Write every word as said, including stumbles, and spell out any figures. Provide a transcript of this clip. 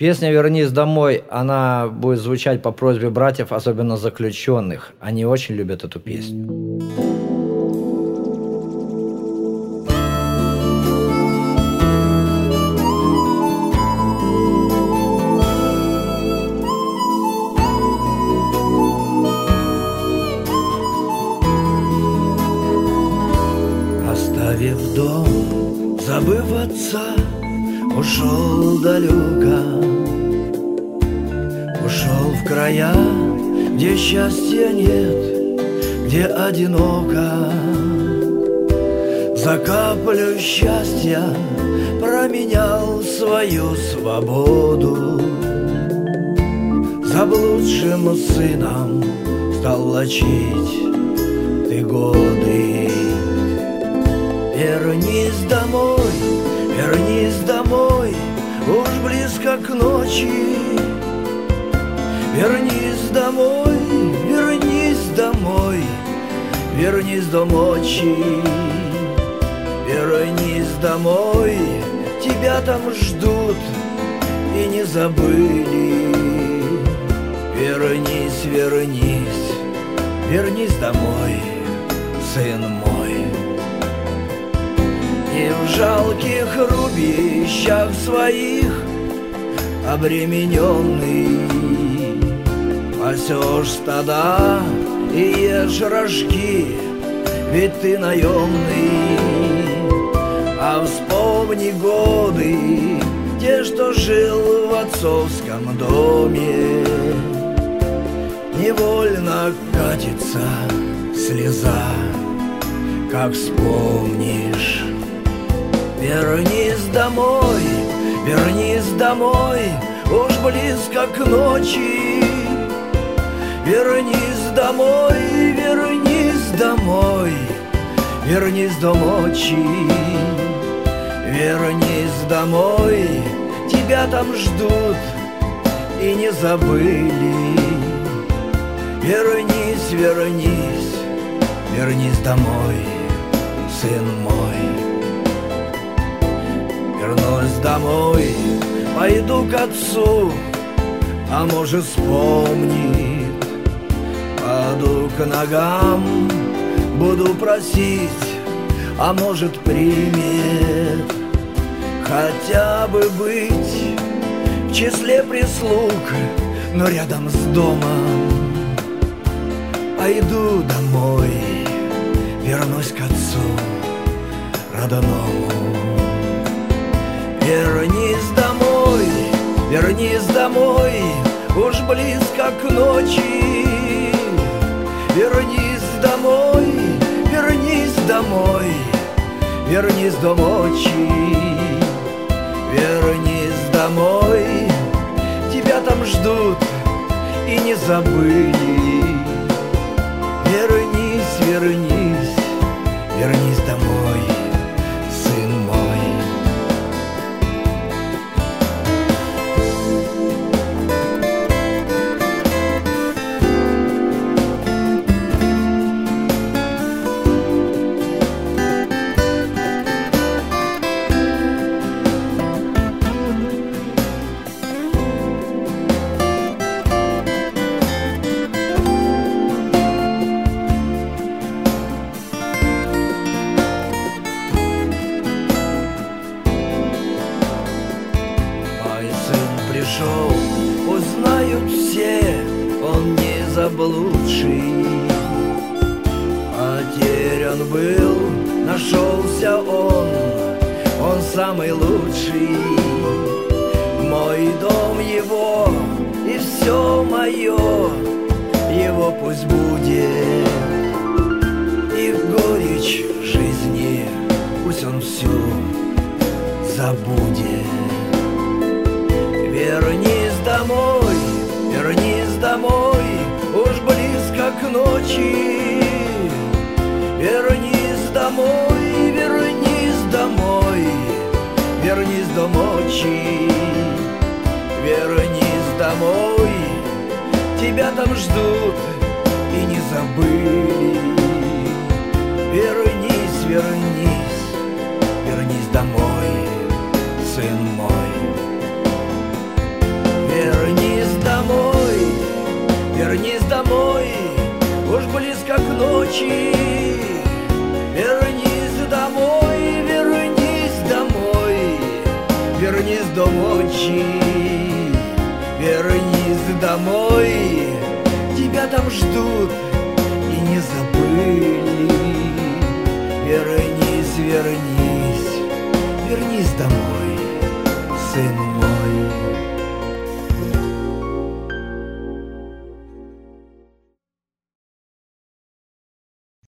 Песня «Вернись домой», она будет звучать по просьбе братьев, особенно заключенных. Они очень любят эту песню. Оставив дом, забыв отца, ушел далеко, ушел в края, где счастья нет, где одиноко. За каплю счастья променял свою свободу, заблудшим сыном стал влачить ты годы. Вернись домой, вернись домой, уж близко к ночи. Вернись домой, вернись домой, вернись до ночи. Вернись домой, тебя там ждут и не забыли. Вернись, вернись, вернись домой, сын мой. И в жалких рубищах своих обремененный пасешь стада и ешь рожки, ведь ты наемный. А вспомни годы, те, что жил в отцовском доме, невольно катится слеза, как вспомнишь. Вернись домой, вернись домой, уж близко к ночи. Вернись домой, вернись домой, вернись до ночи. Вернись домой, тебя там ждут и не забыли. Вернись, вернись, вернись домой, сын мой. Вернусь домой, пойду к отцу, а может вспомнит. Паду к ногам, буду просить, а может примет. Хотя бы быть в числе прислуг, но рядом с домом. Пойду домой, вернусь к отцу родному. Вернись домой, вернись домой, уж близко к ночи. Вернись домой, вернись домой, вернись до ночи. Вернись домой, тебя там ждут и не забыли. Вернись, вернись, вернись домой, сын мой. Пришел, узнают все, он не заблудший. Потерян был, нашелся он, он самый лучший. Мой дом его и все мое, его пусть будет. И горечь жизни пусть он всю забудет. Вернись домой, вернись домой, уж близко к ночи. Вернись домой, вернись домой, вернись до ночи. Вернись домой, тебя там ждут и не забыли. Вернись, вернись, вернись домой, сын мой. близко к ночи. Вернись домой, вернись домой, вернись до ночи, вернись домой. Тебя там ждут и не забыли. Вернись, вернись, вернись домой, сын